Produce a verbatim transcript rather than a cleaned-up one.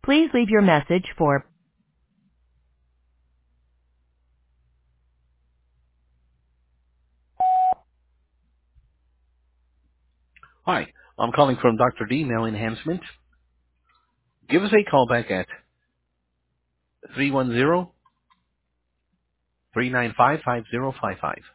Please leave your message for Hi, I'm calling from Doctor D Mail Enhancement. Give us a call back at three one zero, three nine five, five zero five five.